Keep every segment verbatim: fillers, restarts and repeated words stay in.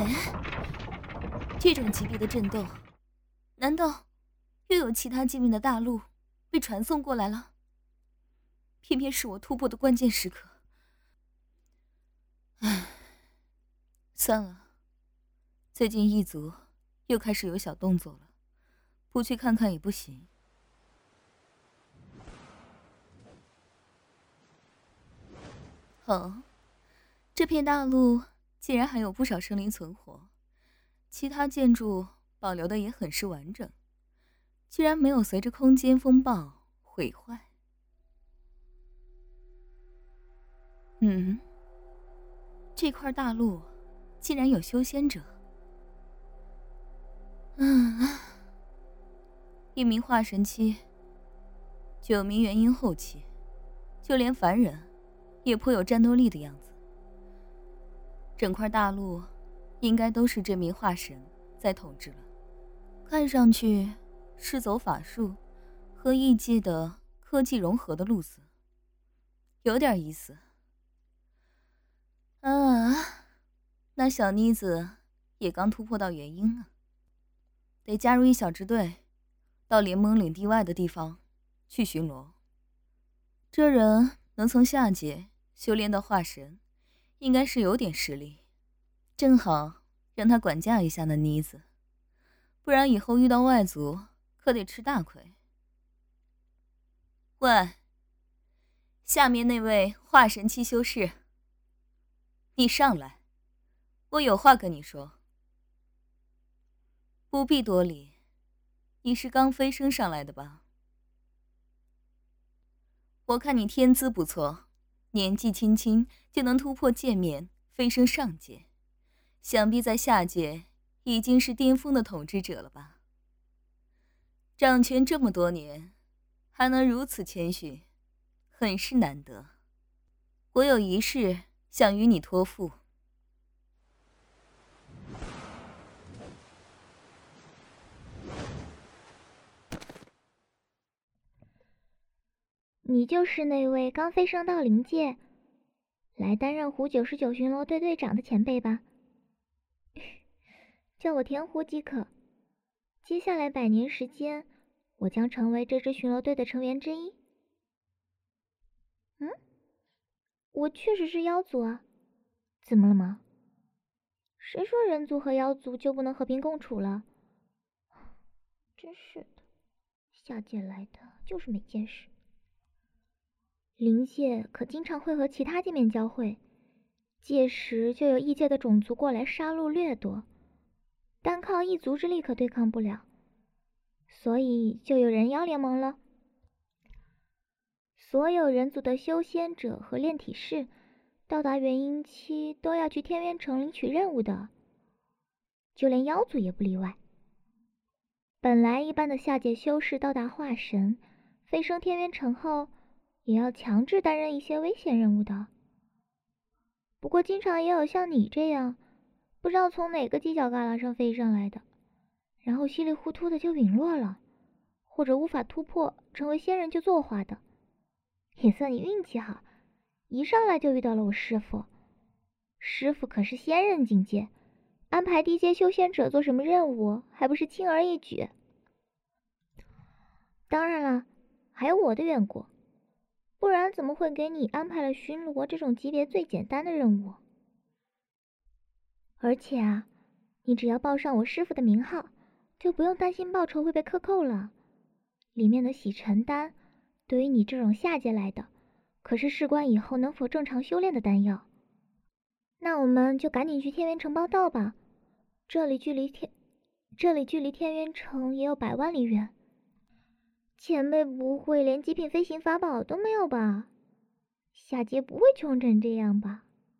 这种级别的震动，难道又有其他界面的大陆被传送过来了？偏偏是我突破的关键时刻。唉，算了，最近异族又开始有小动作了，不去看看也不行。哦，这片大陆竟然还有不少生灵存活，其他建筑保留的也很是完整，居然没有随着空间风暴毁坏。嗯，这块大陆竟然有修仙者。嗯，一名化神期，九名元婴后期，就连凡人也颇有战斗力的样子。整块大陆应该都是这名化神在统治了，看上去是走法术和异界的科技融合的路子，有点意思。啊，那小妮子也刚突破到元婴啊，得加入一小支队，到联盟领地外的地方去巡逻。这人能从下界修炼到化神，应该是有点实力，正好让他管教一下那妮子，不然以后遇到外族可得吃大亏。喂，下面那位化神期修士，你上来，我有话跟你说。不必多礼，你是刚飞升上来的吧？我看你天资不错，年纪轻轻就能突破界面，飞升上界，想必在下界已经是巅峰的统治者了吧？掌权这么多年，还能如此谦逊，很是难得。我有一事想与你托付。 你就是那位刚飞升到灵界，来担任湖九十九巡逻队队长的前辈吧？叫我田湖即可。接下来百年时间，我将成为这支巡逻队的成员之一。嗯，我确实是妖族啊，怎么了吗？谁说人族和妖族就不能和平共处了？真是的，下界来的就是没见识。灵界可经常会和其他界面交汇，届时就有异界的种族过来杀戮掠夺，单靠一族之力可对抗不了，所以就有人妖联盟了。所有人族的修仙者和炼体士到达元婴期都要去天元城领取任务的，就连妖族也不例外。本来一般的下界修士到达化神，飞升天元城后，也要强制担任一些危险任务的。不过经常也有像你这样，不知道从哪个犄角旮旯上飞上来的，然后稀里糊涂的就陨落了，或者无法突破成为仙人就作画的。也算你运气好，一上来就遇到了我师父。师父可是仙人境界，安排低阶修仙者做什么任务，还不是轻而易举。当然了，还有我的缘故，不然怎么会给你安排了巡逻这种级别最简单的任务？而且啊，你只要报上我师父的名号，就不用担心报酬会被克扣了。里面的洗尘丹，对于你这种下界来的，可是事关以后能否正常修炼的丹药。那我们就赶紧去天元城报道吧，这里距离天，这里距离天元城也有百万里远。前辈不会连极品飞行法宝都没有吧？下界不会穷成这样吧？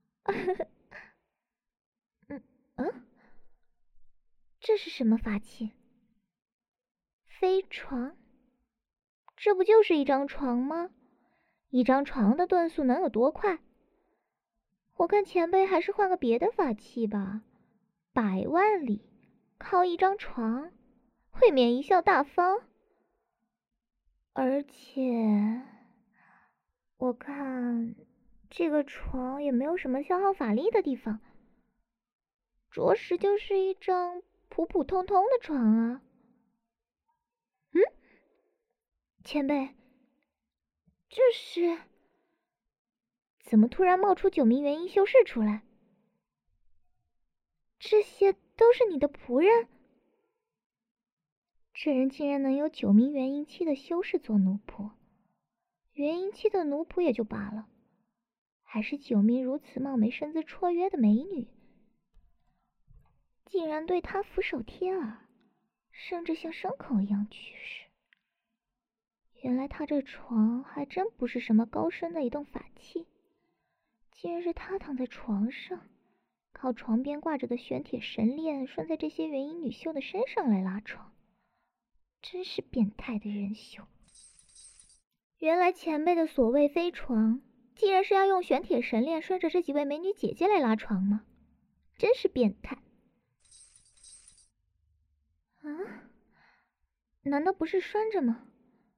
嗯嗯，这是什么法器？飞床？这不就是一张床吗？一张床的遁速能有多快？我看前辈还是换个别的法器吧。百万里，靠一张床，未免贻笑大方。而且，我看这个床也没有什么消耗法力的地方。 着实就是一张普普通通的床啊。嗯，前辈，这是怎么突然冒出九名元婴修士出来？这些都是你的仆人？这人竟然能有九名元婴期的修士做奴仆，元婴期的奴仆也就罢了，还是九名如此貌美身姿绰约的美女，竟然对他俯首帖耳，甚至像牲口一样驱使。原来他这床还真不是什么高深的一栋法器，竟然是他躺在床上，靠床边挂着的玄铁神链拴在这些元婴女修的身上来拉床，真是变态的人修。原来前辈的所谓飞床，竟然是要用玄铁神链拴着这几位美女姐姐来拉床吗？真是变态。啊？难道不是拴着吗？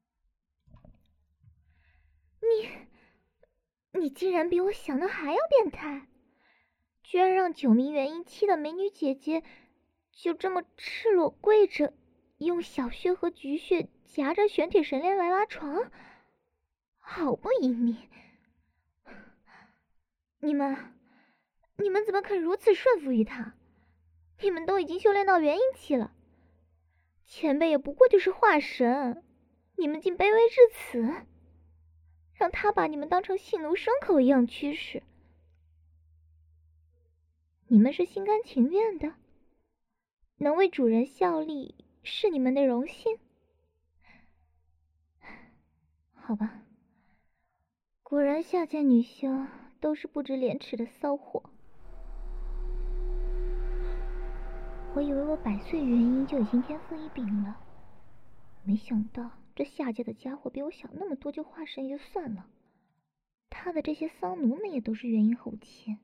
你，你竟然比我想的还要变态，居然让九名元婴期的美女姐姐就这么赤裸跪着，用小穴和菊穴夹着玄铁神链来拉床，好不隐秘。你们，你们怎么肯如此顺服于他？你们都已经修炼到元婴期了，前辈也不过就是化神，你们竟卑微至此，让他把你们当成性奴牲口一样驱使。你们是心甘情愿的？能为主人效力是你们的荣幸？好吧，果然下贱女修都是不知廉耻的骚货。我以为我百岁元婴就已经天赋异禀了，没想到这下界的家伙比我小那么多就化神也就算了，他的这些骚奴们也都是元婴后期。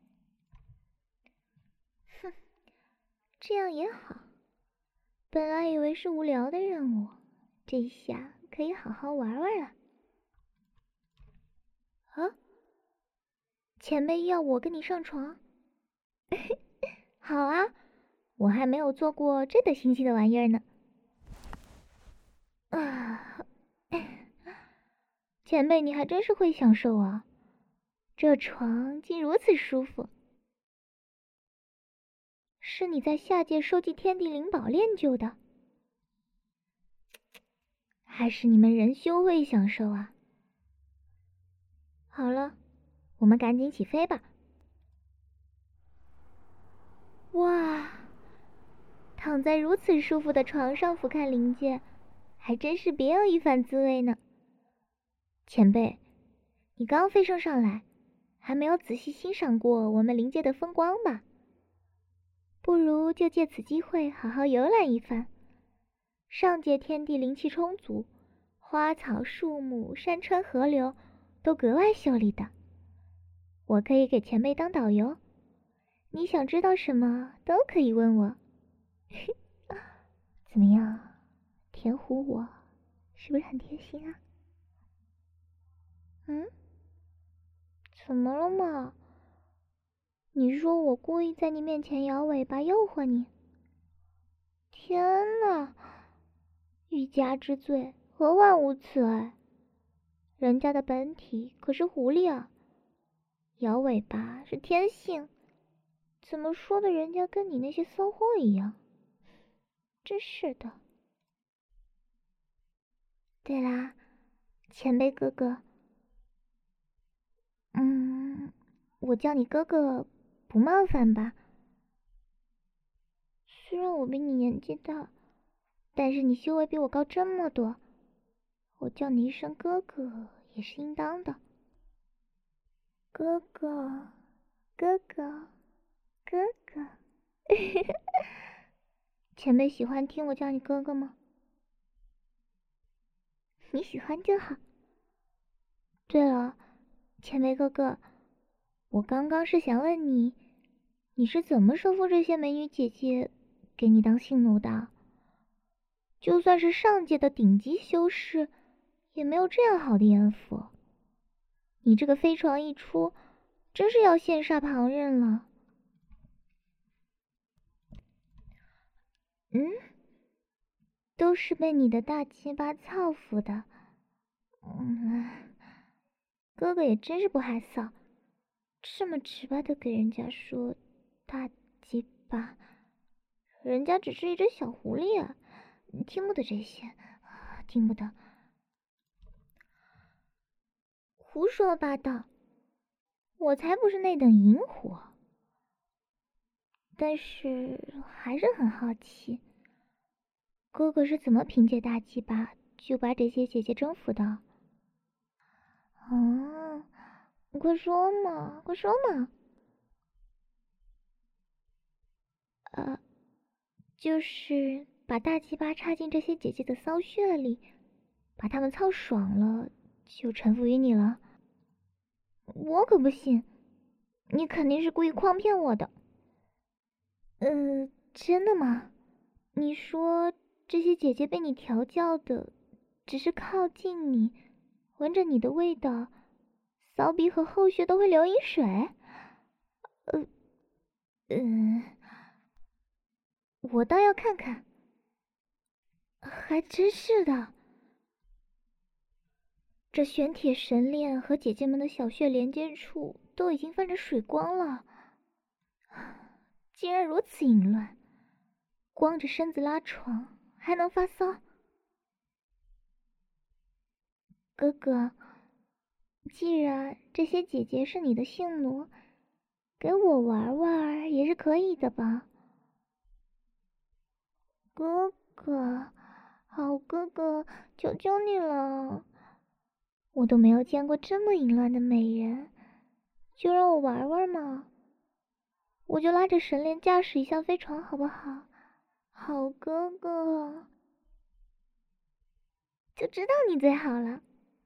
哼，这样也好，本来以为是无聊的任务，这一下可以好好玩玩了。啊？前辈要我跟你上床？好啊，我还没有做过这等新奇的玩意儿呢。啊，前辈你还真是会享受啊，这床竟如此舒服。是你在下界收集天地灵宝练就的，还是你们人修会享受啊？好了，我们赶紧起飞吧。哇，躺在如此舒服的床上俯瞰灵界，还真是别有一番滋味呢。前辈，你刚飞升上来，还没有仔细欣赏过我们灵界的风光吧？不如就借此机会好好游览一番。上界天地灵气充足，花草树木、山川河流都格外秀丽的。我可以给前辈当导游，你想知道什么都可以问我。怎么样，甜唬我是不是很贴心啊？嗯？怎么了嘛？你说我故意在你面前摇尾巴诱惑你？天哪，欲加之罪，何患无辞哎！人家的本体可是狐狸啊，摇尾巴是天性，怎么说的人家跟你那些骚货一样？真是的。对啦，前辈哥哥，嗯，我叫你哥哥不冒犯吧？虽然我比你年纪大，但是你修为比我高这么多，我叫你一声哥哥也是应当的。哥哥，哥哥，哥哥，前辈喜欢听我叫你哥哥吗？你喜欢就好。对了，前辈哥哥，我刚刚是想问你，你是怎么收服这些美女姐姐给你当性奴的？就算是上界的顶级修士，也没有这样好的眼福。你这个飞床一出，真是要羡煞旁人了。 嗯，都是被你的大鸡巴操服的。嗯，哥哥也真是不害臊，这么直白的给人家说大鸡巴，人家只是一只小狐狸啊，听不得这些，听不得。胡说八道，我才不是那等淫狐。但是还是很好奇，哥哥是怎么凭借大鸡巴就把这些姐姐征服的？哦，快说嘛，快说嘛！呃，就是把大鸡巴插进这些姐姐的骚穴里，把她们操爽了，就臣服于你了。我可不信，你肯定是故意诓骗我的。呃，真的吗？你说这些姐姐被你调教的，只是靠近你，闻着你的味道，骚逼和后穴都会流饮水？呃，嗯、呃，我倒要看看。还真是的，这玄铁神链和姐姐们的小穴连接处都已经泛着水光了，竟然如此淫乱，光着身子拉床还能发骚。哥哥，既然这些姐姐是你的性奴，给我玩玩也是可以的吧？哥哥，好哥哥，求求你了，我都没有见过这么淫乱的美人，就让我玩玩嘛，我就拉着神莲驾驶一下飞船好不好？好哥哥，就知道你最好了。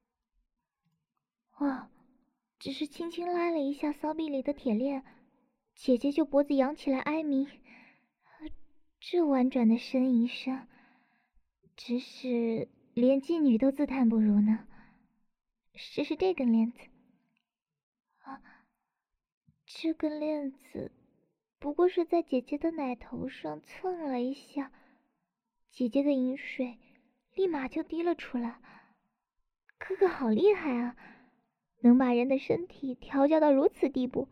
哇，只是轻轻拉了一下骚臂里的铁链，姐姐就脖子扬起来哀鸣，这婉转的呻吟声，只是连妓女都自叹不如呢。试试这根链子。啊，这根链子不过是在姐姐的奶头上蹭了一下，姐姐的饮水立马就滴了出来。哥哥好厉害啊，能把人的身体调教到如此地步。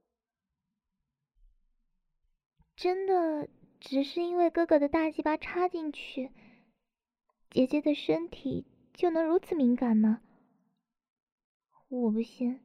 真的只是因为哥哥的大鸡巴插进去，姐姐的身体就能如此敏感吗？我不信，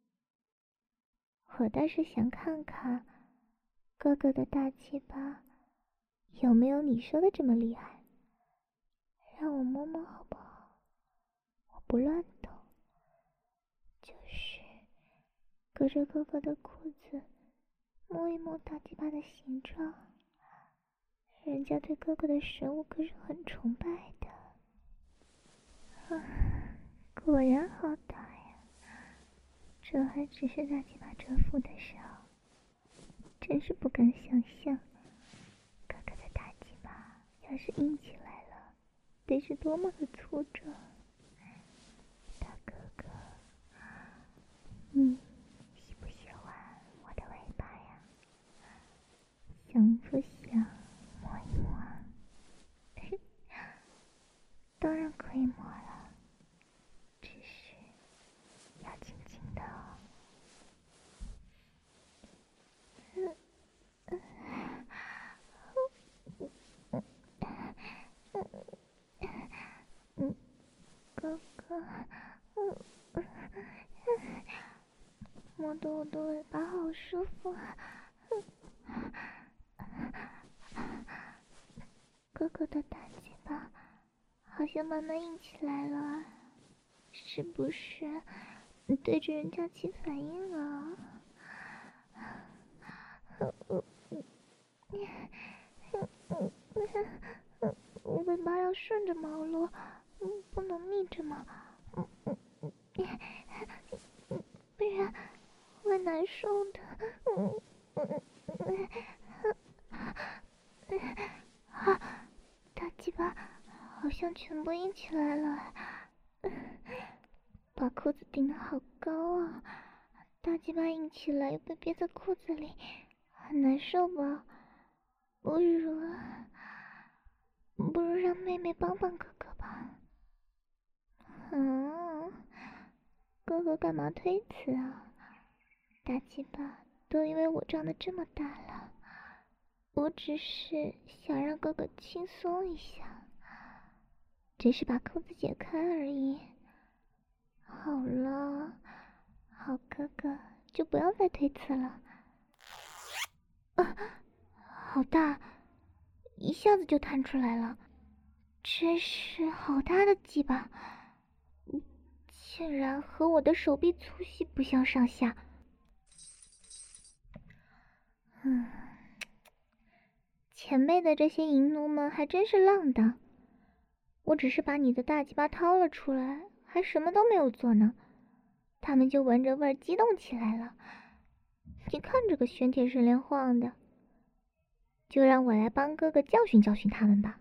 我倒是想看看哥哥的大鸡巴有没有你说的这么厉害，让我摸摸好不好？我不乱动，就是隔着哥哥的裤子摸一摸大鸡巴的形状，人家对哥哥的神物可是很崇拜的。啊，果然好大呀！这还只是大鸡巴蛰伏的时候，真是不敢想象，哥哥的大鸡巴要是硬起来了，得是多么的粗壮。大哥哥，你喜不喜欢我的尾巴呀？想不想摸一摸？当然可以摸了，只是要轻轻的哦。嗯，哥哥，摸得我的尾巴好舒服啊！哥哥的大鸡巴好像慢慢硬起来了，是不是对着人家起反应了？尾巴要顺着毛落，不能逆着嘛，不然会难受的。啊，大鸡巴好像全部硬起来了，把裤子顶得好高啊！大鸡巴硬起来又被憋在裤子里，很难受吧？不如不如让妹妹帮帮哥哥吧。嗯，哥哥干嘛推辞啊？大鸡巴都因为我长得这么大了，我只是想让哥哥轻松一下，只是把裤子解开而已。好了，好哥哥，就不要再推辞了。啊，好大，一下子就弹出来了，真是好大的鸡巴，竟然和我的手臂粗细不相上下。嗯，前辈的这些淫奴们还真是浪荡，我只是把你的大鸡巴掏了出来，还什么都没有做呢，他们就闻着味儿激动起来了。你看这个玄铁神连晃的，就让我来帮哥哥教训教训他们吧。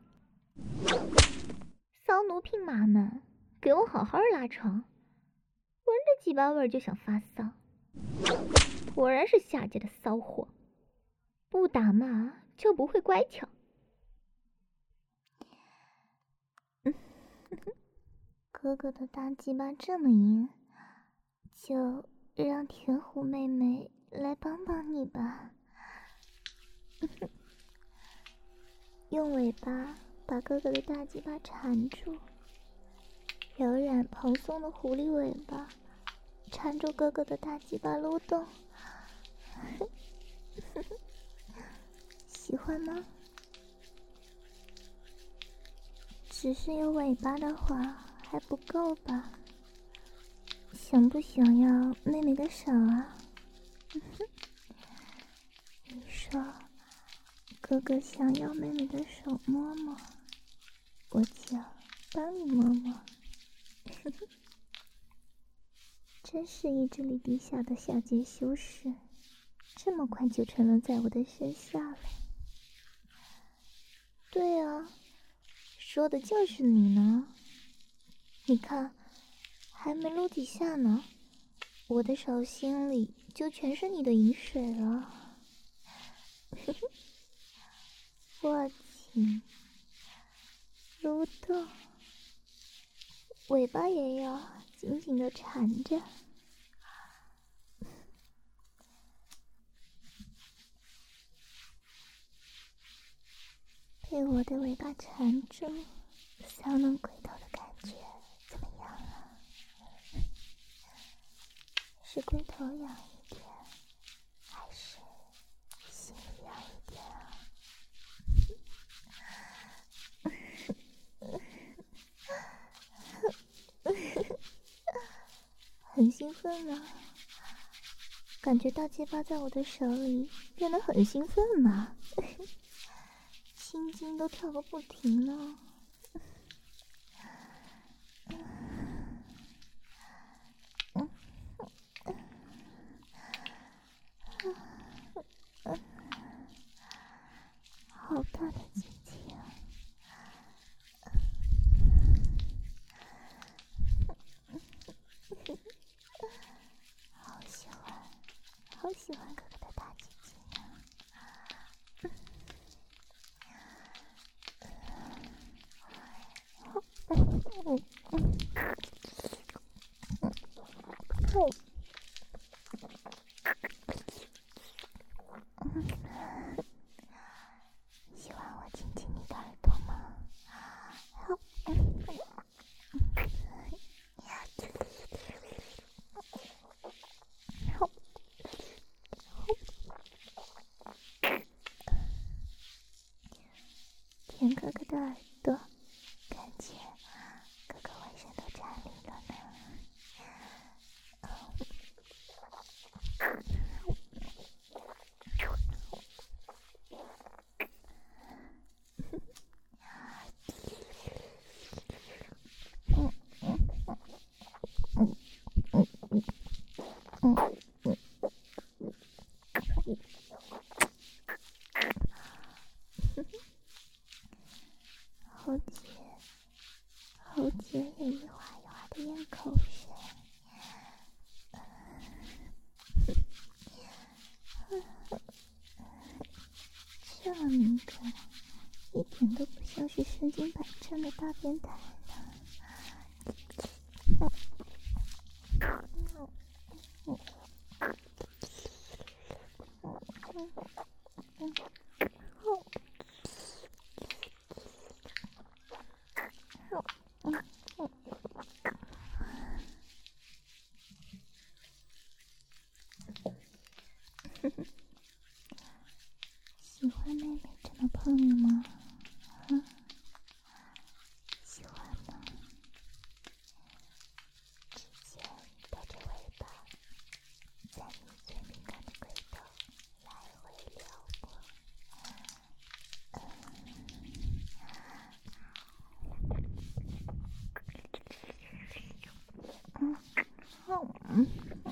骚奴聘马们，给我好好拉床，闻着鸡巴味儿就想发骚，果然是下界的骚货，不打骂就不会乖巧。哥哥的大鸡巴这么硬，就让甜虎妹妹来帮帮你吧。用尾巴把哥哥的大鸡巴缠住，柔软蓬松的狐狸尾巴缠住哥哥的大鸡巴撸动。喜欢吗？只是有尾巴的话还不够吧？想不想要妹妹的手啊？你说哥哥想要妹妹的手摸摸，我就帮你摸摸。真是意志力低下的下界修士，这么快就沉沦在我的身下了。对啊，说的就是你呢。你看，还没撸几下呢，我的手心里就全是你的饮水了。握紧，撸动，尾巴也要紧紧的缠着。被我的尾巴缠住，骚弄龟头的感觉怎么样啊？是龟头痒一点，还是心里痒一点啊？很兴奋吗？感觉大鸡巴在我的手里变得很兴奋嘛，心惊都跳个不停呢。好大的鸡鸡啊！好喜欢，好喜欢哥哥的大鸡鸡呢。喜欢我亲亲你的耳朵吗？好。舔哥哥的耳朵，感觉哥哥浑身都站立了呢。喉结，喉结也一滑一滑的咽口水。这么敏感，一点点都不像是身经百战的大变态呢。喜欢妹妹这么碰你吗？啊，喜欢吗？之前带着尾巴在你最敏感的轨道来回撩过。嗯，好，嗯。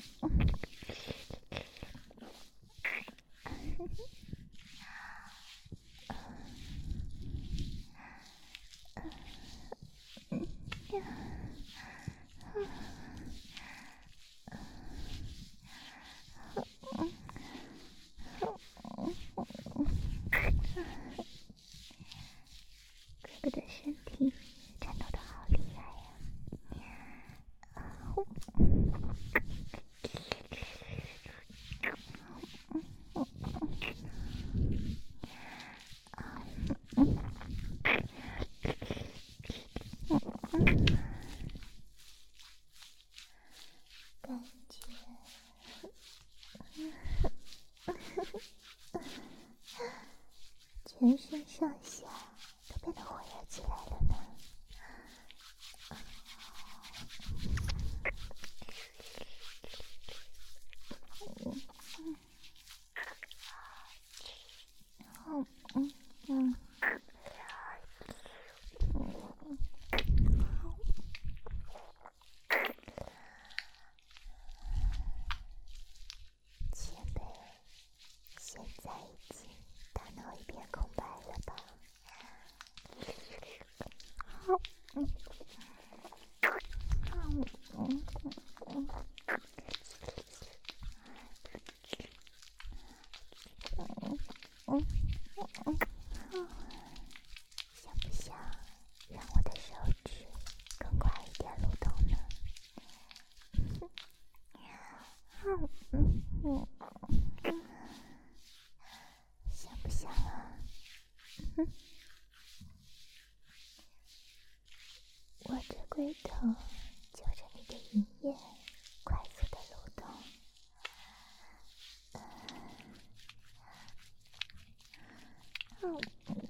哥哥的身体颤抖得好厉害呀！感觉全身上下都变得火热起来了呢。嗯嗯嗯。前辈，现在已经大脑一片空白了吧？好，嗯，好，嗯嗯嗯。嗯嗯嗯，想不想让我的手指更快一点蠕动呢？嗯嗯嗯嗯，想不想啊？嗯，我的龟头就着你的银液快速的蠕动。嗯嗯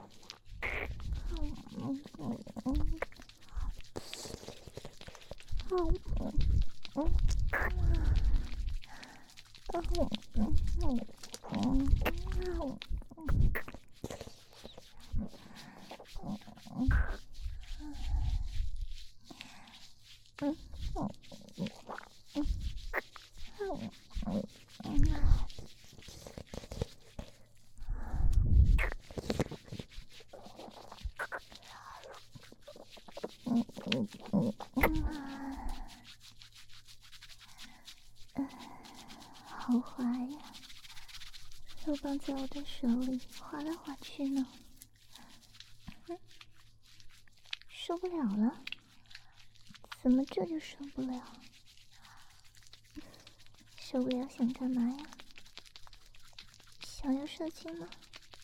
嗯嗯嗯。好，嗯嗯，嗯嗯嗯嗯嗯，好滑呀！肉棒在我的手里滑来滑去呢，嗯，受不了了！怎么这就受不了？受不了想干嘛呀？想要射精吗？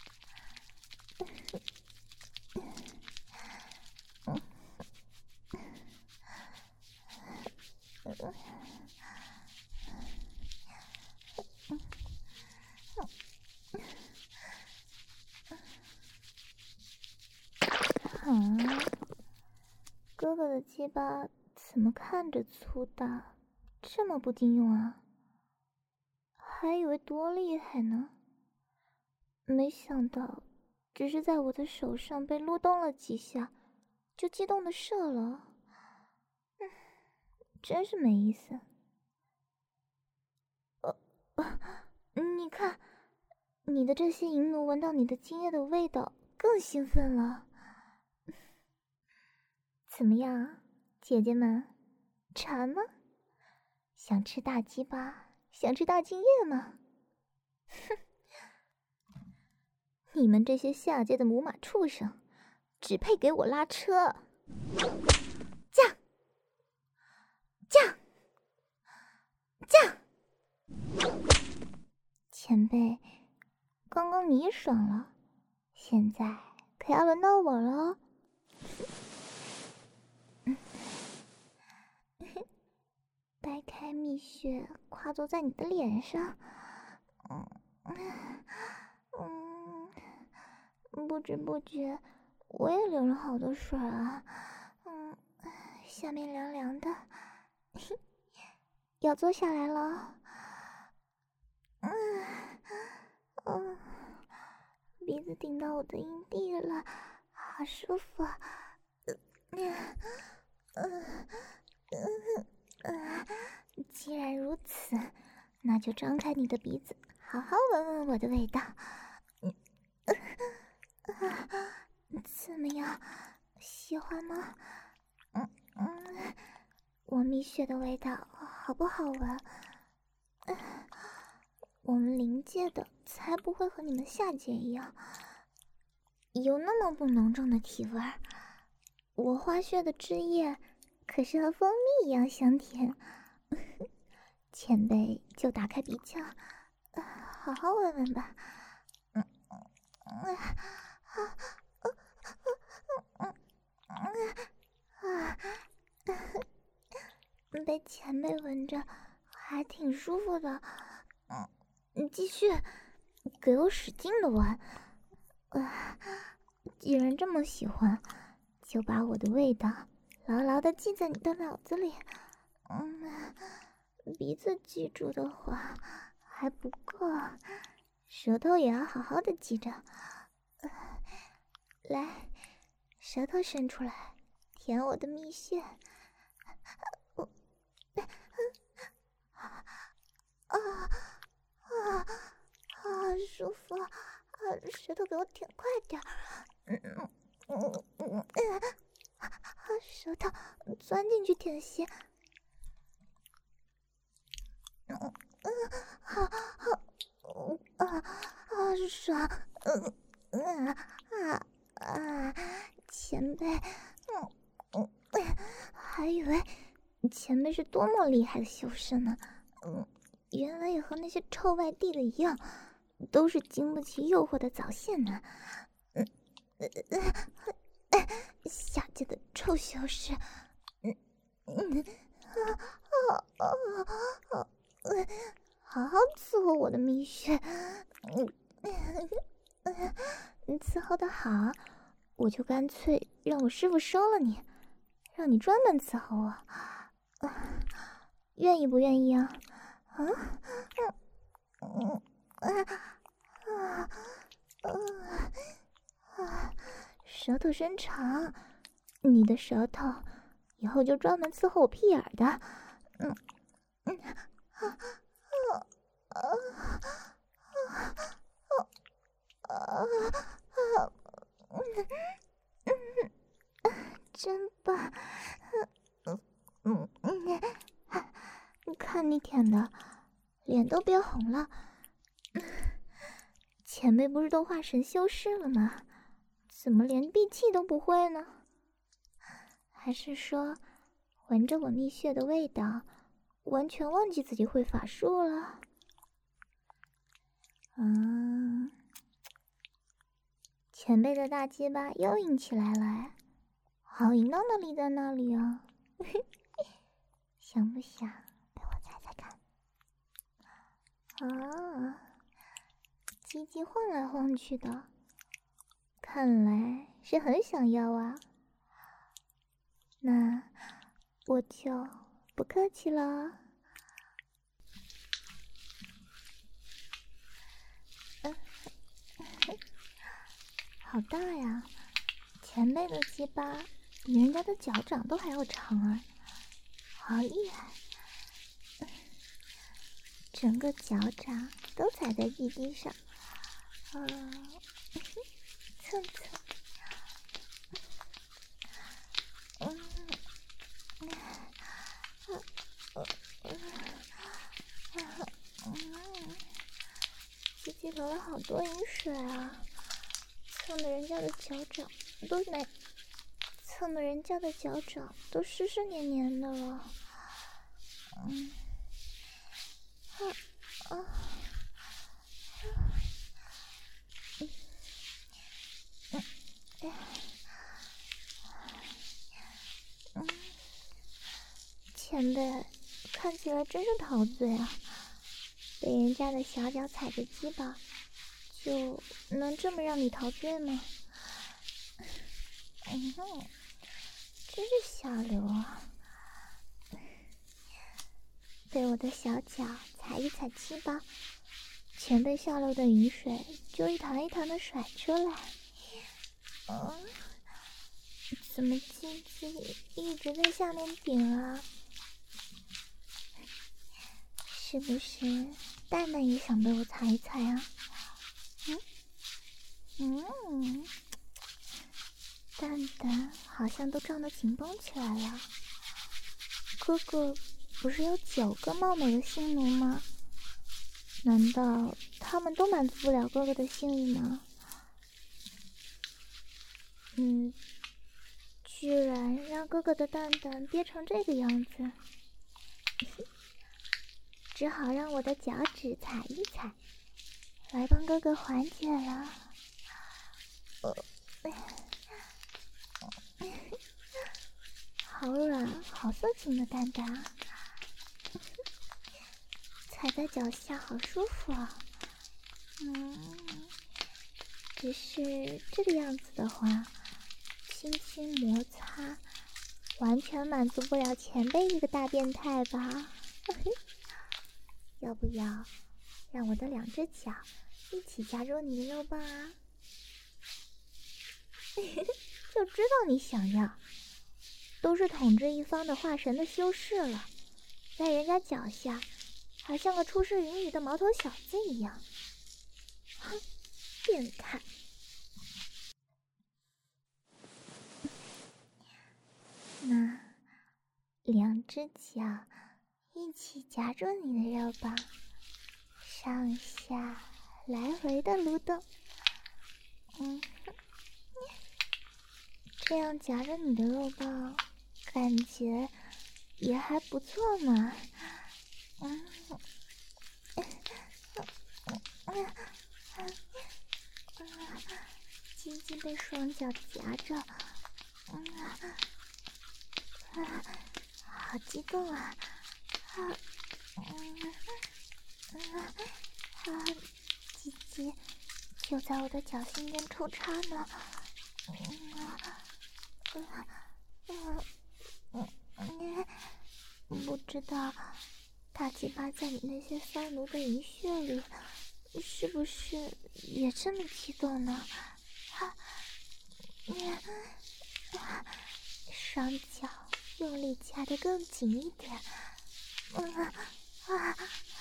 啊，哥哥的鸡巴怎么看着粗大，这么不经用啊？还以为多厉害呢，没想到只是在我的手上被撸动了几下，就激动的射了。嗯，真是没意思。呃，你看，你的这些淫奴闻到你的精液的味道，更兴奋了。怎么样，姐姐们，馋吗？想吃大鸡巴，想吃大精液吗？哼， 你们这些下界的母马畜生，只配给我拉车。驾！驾！驾！前辈，刚刚你爽了，现在可要轮到我了。掰开蜜穴，跨坐在你的脸上。嗯嗯，不知不觉我也流了好多水啊。嗯，下面凉凉的，要坐下来了。嗯嗯，鼻子顶到我的阴蒂了，好舒服。嗯嗯嗯嗯，既然如此，那就张开你的鼻子，好好闻闻我的味道。嗯啊，怎么样？喜欢吗？嗯嗯，我蜜穴的味道好不好闻？嗯，我们灵界的才不会和你们下界一样，有那么不浓重的体味儿。我花穴的汁液可是和蜂蜜一样香甜。前辈就打开鼻腔，呃、好好闻闻吧。嗯嗯啊啊啊啊！被前辈闻着还挺舒服的。嗯，你继续给我使劲的闻。啊，既然这么喜欢，就把我的味道牢牢的记在你的脑子里。嗯，鼻子记住的话还不够，舌头也要好好的记着。呃、来，舌头伸出来，舔我的蜜穴。我，啊啊啊啊！舒服啊！舌头给我舔快点。嗯嗯嗯嗯嗯，舌头钻进去舔些。嗯嗯，好好，啊啊爽！嗯嗯啊啊，前辈，嗯嗯，还以为前辈是多么厉害的修士呢。嗯，原来也和那些臭外地的一样，都是经不起诱惑的早泄男。嗯嗯，下界的臭修士。嗯嗯啊啊啊啊！好好伺候我的蜜穴。嗯嗯，伺候的好，我就干脆让我师傅收了你，让你专门伺候我。啊，愿意不愿意啊？啊，嗯嗯啊啊啊！舌头伸长，你的舌头以后就专门伺候我屁眼儿的。嗯嗯啊啊啊啊啊啊！嗯嗯，真棒！嗯嗯嗯，看你舔的，脸都憋红了。前辈不是都化神修士了吗？怎么连闭气都不会呢？还是说，闻着我蜜穴的味道，完全忘记自己会法术了？嗯，前辈的大鸡巴又硬起来了，好淫荡的立在那里啊！想不想给我猜猜看？啊，鸡鸡晃来晃去的，看来是很想要啊。那我就不客气了。嗯，好大呀！前辈的鸡巴比人家的脚掌都还要长啊，好厉害！整个脚掌都踩在地地上，啊，蹭蹭，嗯，嗯，嗯，鸡鸡流了好多饮水啊！ 蹭的人家的脚掌都没，蹭的人家的脚掌都湿湿黏黏的了。嗯，啊啊，嗯嗯嗯嗯，前辈看起来真是陶醉啊！被人家的小脚踩着鸡巴，就能这么让你陶醉吗？嗯哼，真是下流啊！被我的小脚踩一踩鸡巴，前辈下流的饮水就一团一团的甩出来。嗯，怎么鸡鸡一直在下面顶啊？是不是蛋蛋也想被我踩一踩啊？嗯嗯，蛋蛋好像都胀得紧绷起来了。哥哥不是有九个貌美的性奴吗？难道他们都满足不了哥哥的性欲吗？嗯，居然让哥哥的蛋蛋憋成这个样子，只好让我的脚趾踩一踩，来帮哥哥缓解了。呃，好软，好色情的蛋蛋，踩在脚下好舒服啊。嗯，只是这个样子的话，轻轻摩擦，完全满足不了前辈这个大变态吧？要不要让我的两只脚一起夹住你的肉棒啊？就知道你想要，都是统治一方的化神的修士了，在人家脚下还像个出世云雨的毛头小子一样，哼，变态！那两只脚一起夹住你的肉棒，上下来回的蠕动，嗯，这样夹着你的肉棒，感觉也还不错嘛。嗯，鸡鸡被双脚夹着，嗯啊，好激动啊！啊，嗯啊啊，鸡鸡就在我的脚心间抽插呢。嗯啊，嗯嗯嗯嗯，不知道大鸡巴在你那些骚奴的淫穴里，是不是也这么激动呢？啊，嗯啊，双脚用力夹得更紧一点。嗯啊啊啊！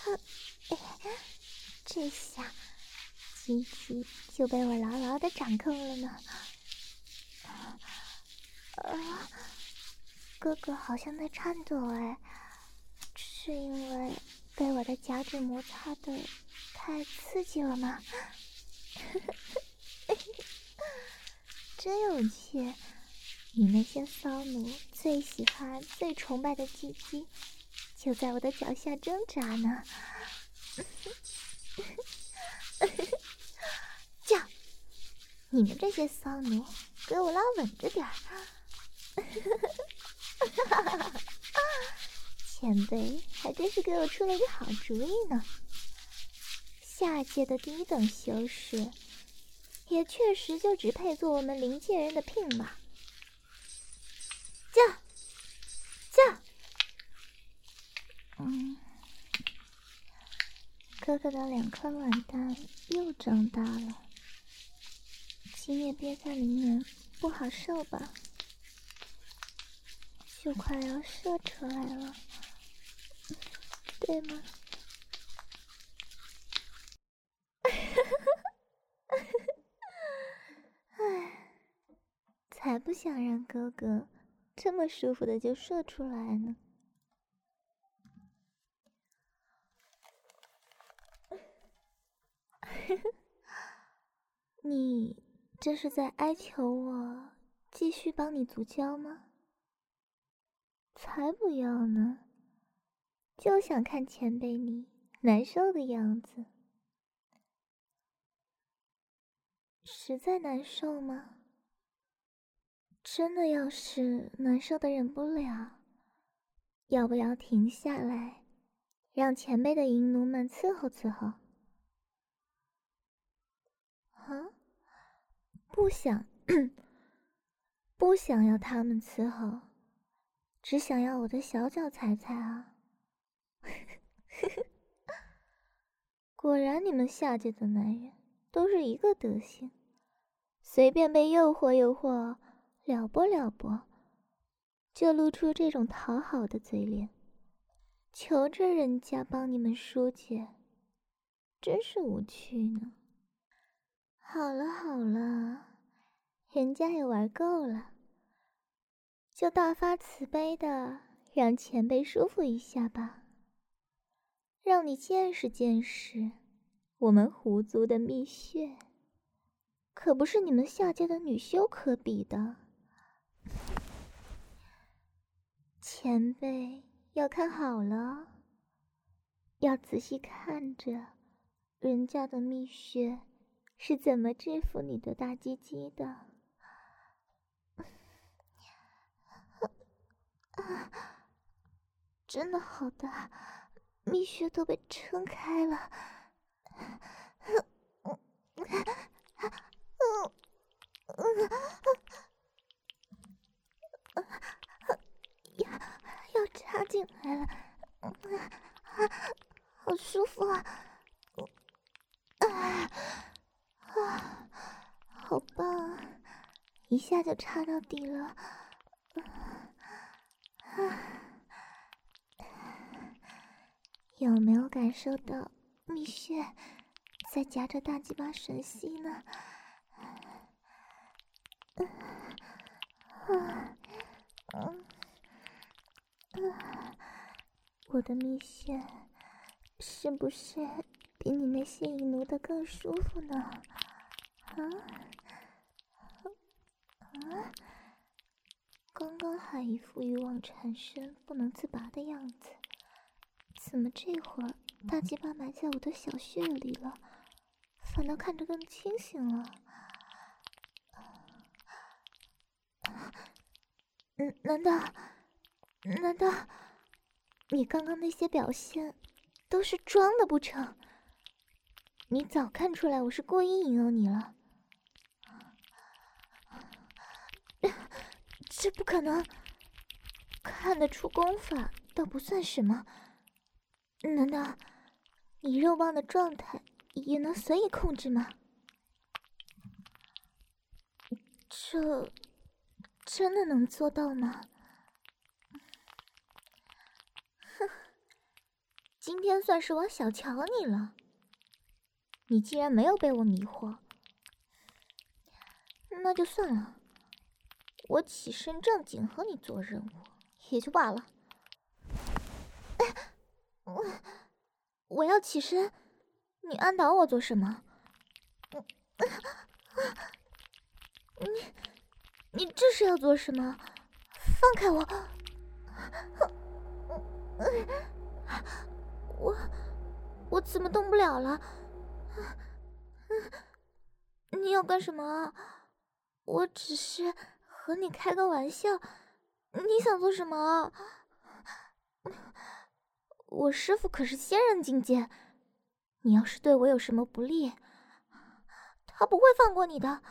这下鸡鸡就被我牢牢的掌控了呢。啊，哥哥好像在颤抖哎，是因为被我的脚趾摩擦的太刺激了吗？真有趣，你那些骚奴最喜欢、最崇拜的鸡鸡，就在我的脚下挣扎呢。叫！你们这些骚奴，给我拉稳着点儿！前辈还真是给我出了个好主意呢。下界的第一等修士，也确实就只配做我们灵界人的聘马。叫！叫！嗯，哥哥的两颗卵蛋又长大了，精液憋在里面不好受吧？就快要射出来了，对吗？唉，才不想让哥哥这么舒服的就射出来呢。你这是在哀求我继续帮你足交吗？才不要呢，就想看前辈你难受的样子。实在难受吗？真的要是难受的忍不了，要不要停下来，让前辈的淫奴们伺候伺候？啊？不想，不想要他们伺候，只想要我的小脚踩踩啊！果然，你们下界的男人都是一个德行，随便被诱惑诱惑，了拨了拨，就露出这种讨好的嘴脸，求着人家帮你们疏解，真是无趣呢。好了好了，人家也玩够了，就大发慈悲的让前辈舒服一下吧，让你见识见识我们狐族的蜜穴，可不是你们下界的女修可比的。前辈要看好了，要仔细看着人家的蜜穴是怎么制服你的大鸡鸡的。真的好大，蜜穴都被撑开了。要要插进来了，好舒服啊！啊啊，好棒啊！一下就插到底了。有没有感受到蜜穴在夹着大鸡巴吮吸呢？我的蜜穴是不是比你那些淫奴的更舒服呢？啊啊！刚刚还一副欲望缠身、不能自拔的样子，怎么这会儿大鸡巴埋在我的小穴里了，反倒看着更清醒了？嗯，难道难道你刚刚那些表现都是装的不成？你早看出来我是故意引诱你了。这不可能，看得出功法倒不算什么，难道你肉棒的状态也能随意控制吗？这真的能做到吗？哼，今天算是我小瞧你了，你既然没有被我迷惑，那就算了。我起身正经和你做任务也就罢了。我我要起身，你按倒我做什么？你你这是要做什么？放开我！我我怎么动不了了？你要干什么？我只是和你开个玩笑，你想做什么？我师父可是仙人境界，你要是对我有什么不利，他不会放过你的。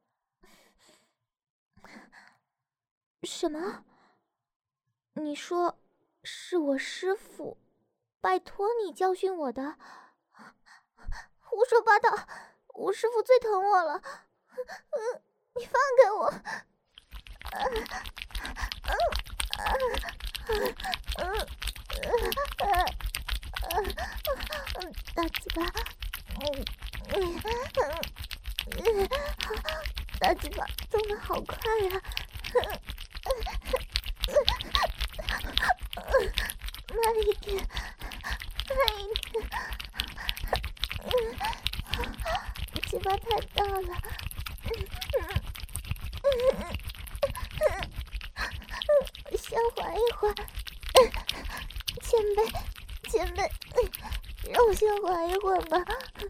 什么？你说是我师父拜托你教训我的？胡说八道！我师父最疼我了，嗯，你放开我！大鸡巴，大鸡巴动得好快呀！慢一点，慢一点，鸡巴太大了。 先缓一缓。前辈，前辈，让我先缓一缓吧。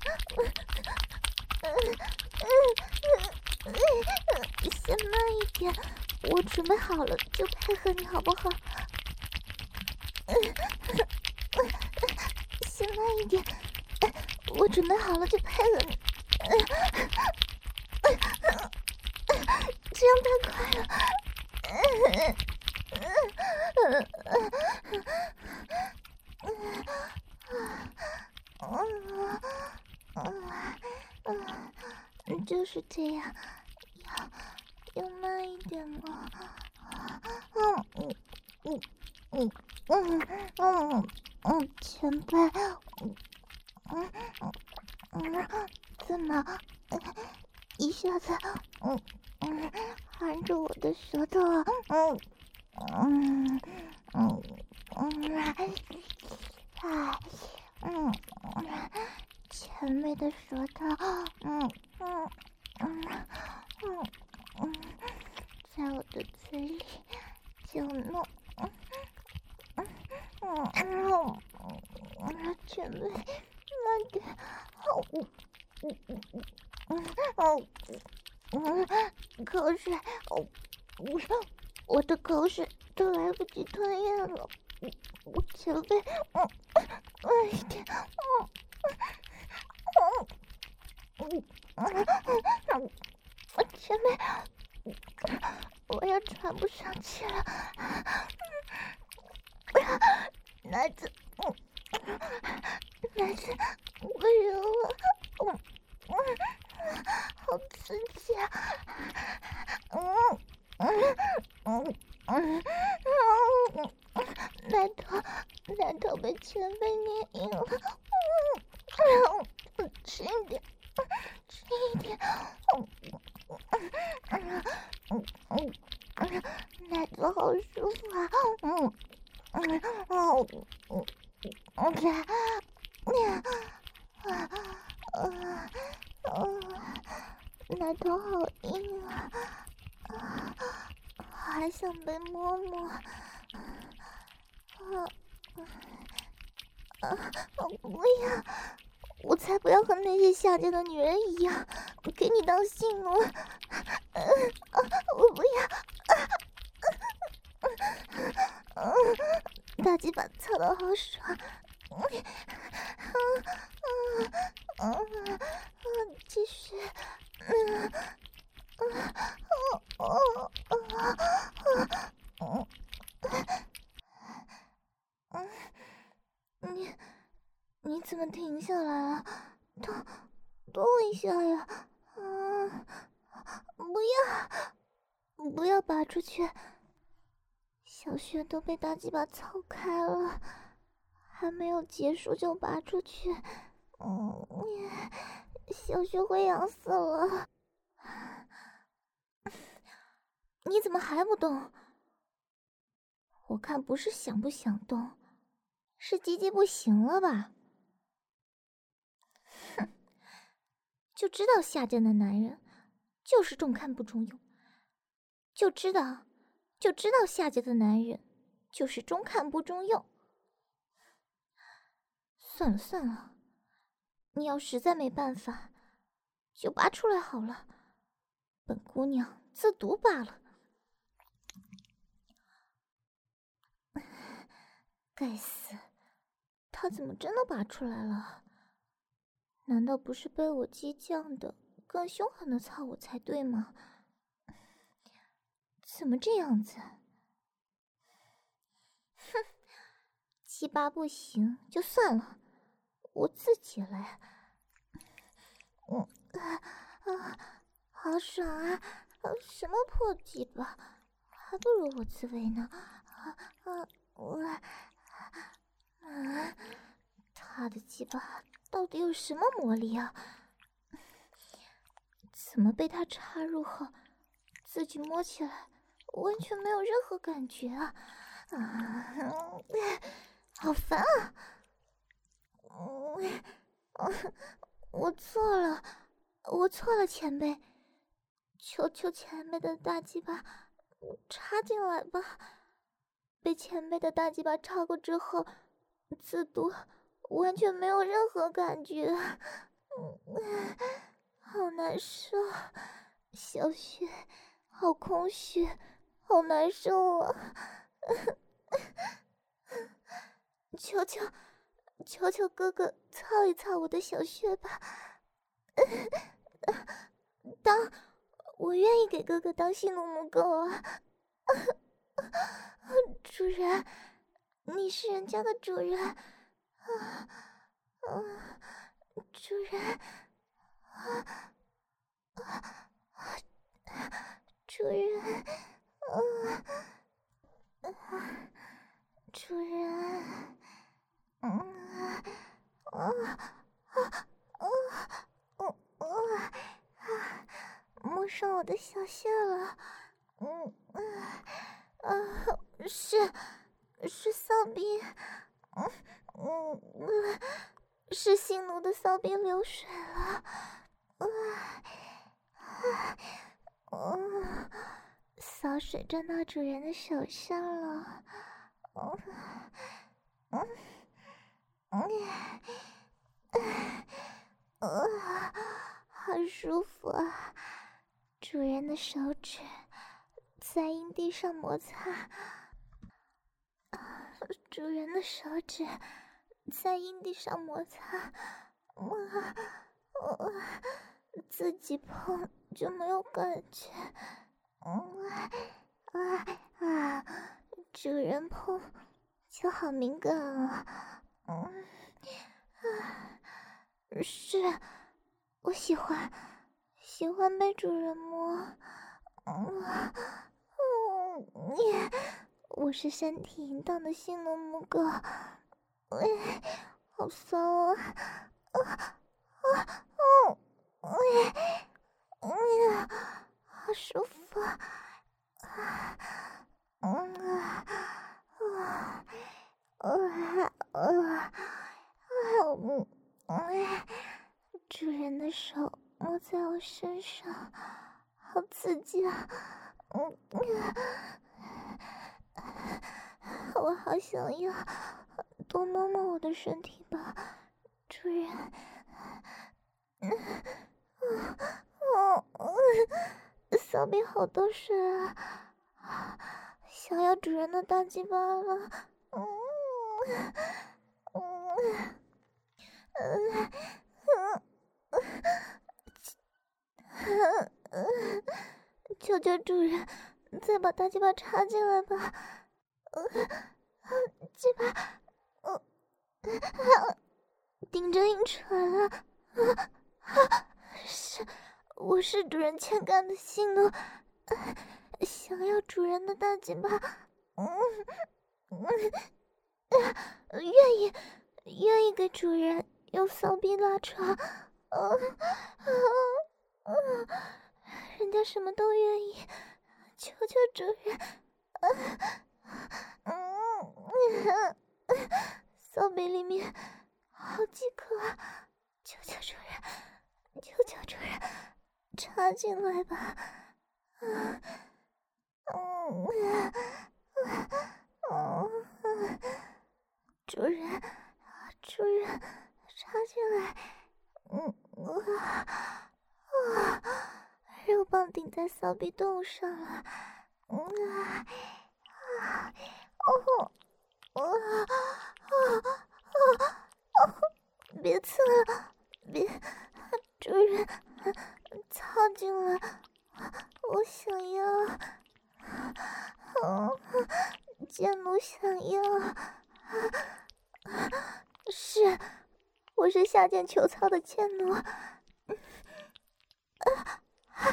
先慢一点，我准备好了就配合你好不好？先慢一点，我准备好了就配合你。这样太快了。就是这样，要要慢一点嘛。嗯嗯嗯嗯嗯嗯嗯，前辈，嗯嗯嗯，怎么一下子嗯嗯含着我的舌头啊？嗯嗯嗯嗯，哎嗯嗯，前辈的舌头，嗯嗯嗯嗯嗯，在我的嘴里搅弄，嗯嗯嗯嗯嗯，前辈慢点，好，嗯嗯嗯嗯哦嗯，口水，哦，我我的口水都来不及吞咽了，我前辈，嗯，慢一点，嗯嗯嗯嗯，前辈，我要喘不上气了，奶子，嗯，奶子温柔了，嗯嗯，好刺激啊，嗯嗯嗯嗯嗯，奶头奶头被前辈捏硬了，嗯嗯，轻一点，轻一点，嗯嗯嗯嗯嗯嗯，奶头好舒服啊，嗯嗯哦嗯嗯，嗯啊啊啊，奶头好硬啊，啊，还想被摸摸。啊啊啊！不要！我才不要和那些下贱的女人一样，给你当性奴！啊啊！我不要！啊啊啊！大鸡巴操得好爽！啊啊啊啊！继续！嗯啊啊啊啊啊！嗯，你你怎么停下来了？动动一下呀！啊，不要不要拔出去！小穴都被大鸡巴操开了，还没有结束就拔出去，嗯，小穴会痒死了！你怎么还不动？我看不是想不想动，是鸡鸡不行了吧？哼，就知道下贱的男人就是重看不重用，就知道就知道下贱的男人就是中看不中用。算了算了，你要实在没办法，就拔出来好了，本姑娘自毒罢了。该死，他怎么真的拔出来了？难道不是被我激将的更凶狠的操我才对吗？怎么这样子？哼，鸡巴不行就算了，我自己来。嗯啊啊，好爽啊！什么破鸡巴，还不如我自慰呢。啊啊我啊，他的鸡巴到底有什么魔力啊？怎么被他插入后，自己摸起来完全没有任何感觉啊！啊，好烦啊！嗯，我错了，我错了，前辈，求求前辈的大鸡巴插进来吧！ 被前辈的大鸡巴插过之后，自毒完全没有任何感觉，嗯，好难受，小穴好空虚，好难受啊！求求求求哥哥操一操我的小穴吧，当我愿意给哥哥当性奴母狗啊！主人，你是人家的主人啊！啊，主人啊啊！主人啊啊！主人，嗯啊啊啊啊啊！摸上我的小穴了，嗯嗯啊，是是骚逼，嗯嗯嗯，是性奴的骚逼流水了，啊啊啊！骚水沾到主人的手上了，嗯嗯嗯嗯，好舒服啊！主人的手指在阴蒂上摩擦，主人的手指在阴蒂上摩擦，哇，我自己碰就没有感觉，嗯啊啊，主人碰就好敏感啊，嗯啊，是，我喜欢，喜欢被主人摸，嗯嗯耶。我是身体淫荡的性奴母狗，哎，好骚啊！啊啊哦，哎，嗯，好舒服啊！嗯啊啊啊啊！嗯哎，主人的手摸在我身上，好刺激啊！嗯嗯。我好想要多摸摸我的身体吧，主人。嗯嗯嗯，骚逼好多水啊，想要主人的大鸡巴了。嗯嗯嗯嗯嗯，求求主人，再把大鸡巴插进来吧。鸡巴，嗯，顶着阴唇了，是，我是主人欠干的性奴，想要主人的大鸡巴，嗯嗯，愿意，愿意给主人用骚逼拉床，嗯嗯，人家什么都愿意，求求主人，嗯嗯。骚逼里面好几颗，求求主人，求求主人，插进来吧！嗯嗯嗯嗯，主人，主人，插进来！嗯啊啊，肉棒顶在骚逼洞上了！嗯啊啊哦。啊啊啊啊！别刺了，别，主人，操进来，我想要，哦，贱奴想要，是，我是下贱求操的贱奴，啊啊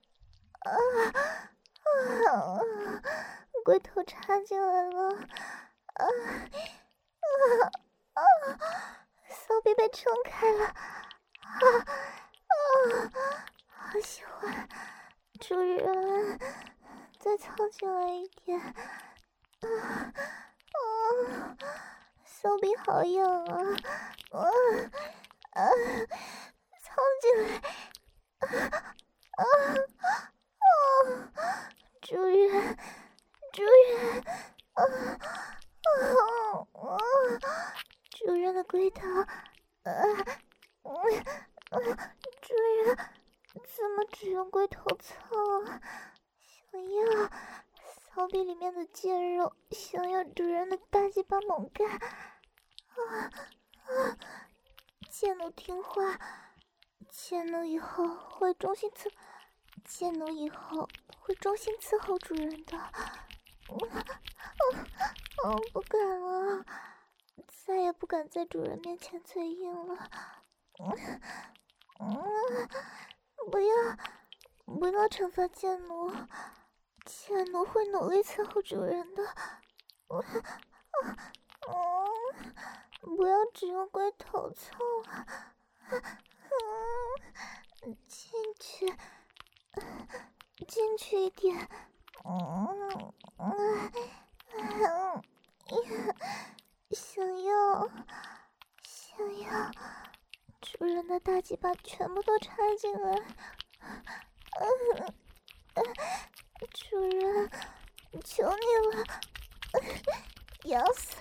啊啊！龟头插进来了。啊啊啊！骚逼被撑开了，啊啊！好喜欢，主人，再操进来一点，啊啊！骚逼好痒啊，啊啊！操进来，啊啊啊！主人，主人，啊！ 龟头，呃，呃，主人，怎么只用龟头操啊？想要骚逼里面的贱肉，想要主人的大鸡巴猛干，啊啊！贱奴听话，贱奴以后会忠心伺，贱奴以后会忠心伺候主人的。嗯嗯嗯，不敢了，再也不敢在主人面前嘴硬了。嗯嗯，不要不要惩罚贱奴，贱奴会努力伺候主人的。嗯嗯，不要只用龟头操啊！嗯，进去，进去一点。嗯嗯嗯，想要想要主人的大鸡巴全部都插进来。嗯嗯，主人，求你了，要死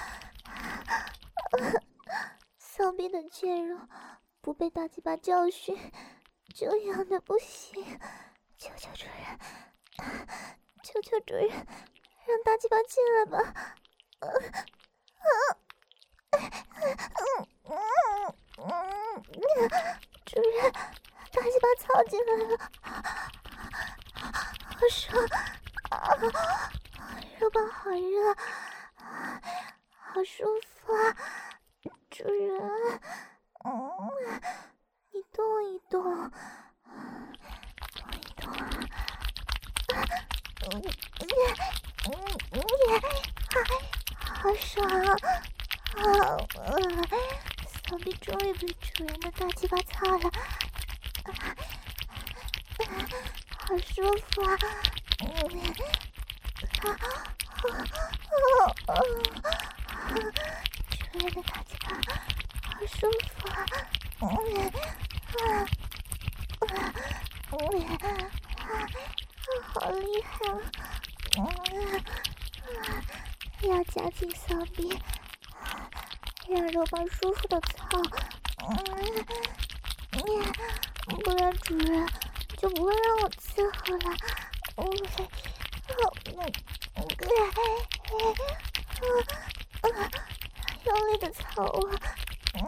了！骚逼的贱肉不被大鸡巴教训，就痒的不行。求求主人，求求主人，让大鸡巴进来吧！嗯嗯嗯嗯嗯，主人，大鸡巴操进来了，好爽啊！肉棒好热，好舒服啊！主人，嗯，你动一动，动一动啊！嗯嗯嗯嗯，好爽啊！好，骚逼终于被主人的大鸡巴操了，好舒服啊！嗯，啊啊啊啊！主人的大鸡巴好舒服啊！嗯啊啊嗯啊！好厉害啊！嗯啊，要夹紧骚逼，让肉棒舒服的操。嗯嗯，不然主人就不会让我伺候了。嗯嗯嗯嗯，用力的操我。嗯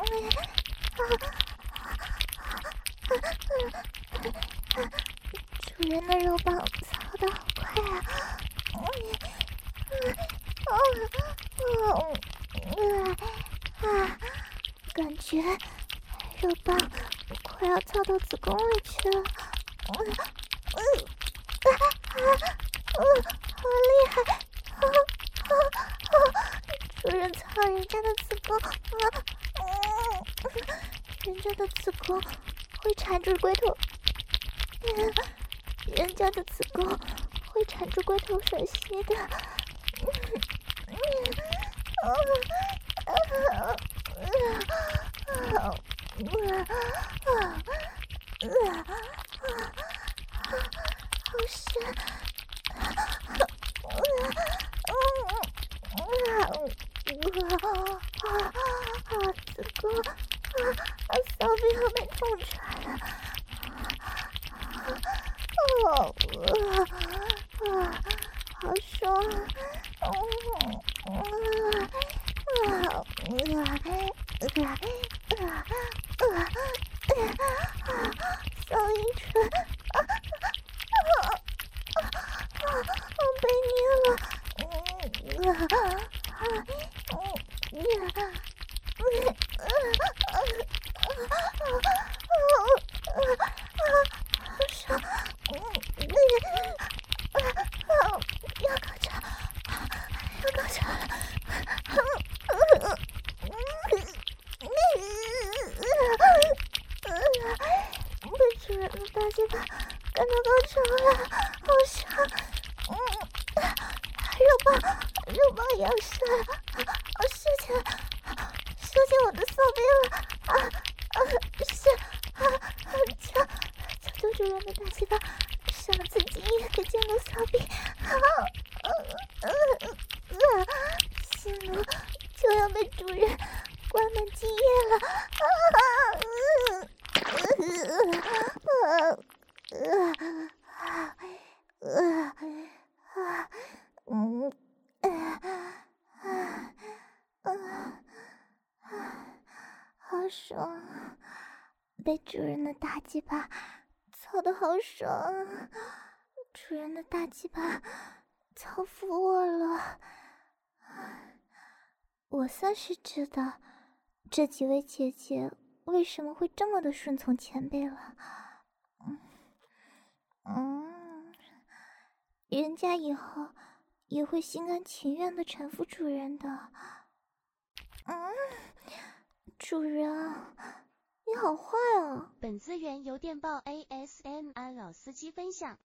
啊，主人的肉棒操得好快啊！嗯嗯嗯嗯啊，感觉肉棒快要操到子宫里去了。嗯嗯啊啊嗯，好厉害！啊啊啊！主人操人家的子宫，啊嗯，人家的子宫会缠住龟头。嗯，人家的子宫会缠住龟头吮吸的。嗯嗯啊啊啊啊啊啊啊啊！好深！啊啊嗯嗯啊啊啊！子宫啊，骚逼要被痛出来了！哦啊啊，好爽！嗯嗯啊啊啊啊啊啊！骚阴唇啊啊啊啊！被捏了！嗯啊啊嗯嗯啊嗯啊啊啊啊啊！好爽！嗯嗯啊啊！要高潮！要高潮了！嗯嗯嗯，被主人的大鸡巴干到高潮了，好爽！嗯，肉棒，肉棒也要射了，啊，射进来，射进我的骚逼了！啊啊，是啊啊！求求求主人的大鸡巴上次经验给进入骚逼！啊啊啊啊！新奴就要被主人完满经验了！啊！呃呃呃嗯呃呃好爽，被主人的大鸡巴操得好爽，主人的大鸡巴操服我了。我算是知道这几位姐姐为什么会这么的顺从前辈了。嗯嗯，人家以后也会心甘情愿的臣服主人的。嗯，主人，你好坏哦。 本资源由电报 A S M R 老司机分享。